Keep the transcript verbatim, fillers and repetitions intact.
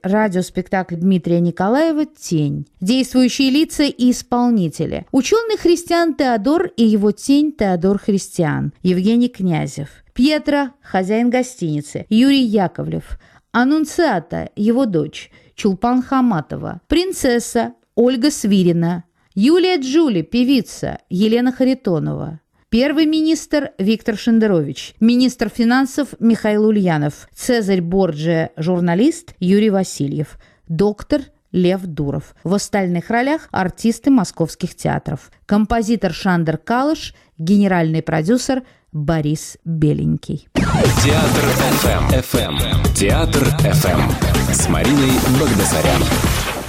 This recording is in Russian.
Радиоспектакль Дмитрия Николаева «Тень». Действующие лица и исполнители. Ученый христиан Теодор и его тень Теодор Христиан. Евгений Князев. Пьетро, хозяин гостиницы. Юрий Яковлев. Аннунциата, его дочь. Чулпан Хаматова. Принцесса Ольга Свирина. Юлия Джули, певица. Елена Харитонова. Первый министр Виктор Шендерович, министр финансов Михаил Ульянов, Цезарь Борджиа, журналист Юрий Васильев, доктор Лев Дуров. В остальных ролях артисты московских театров. Композитор Шандер Калыш, генеральный продюсер Борис Беленький. Театр эф эм. Театр эф эм с Мариной Багдасарян.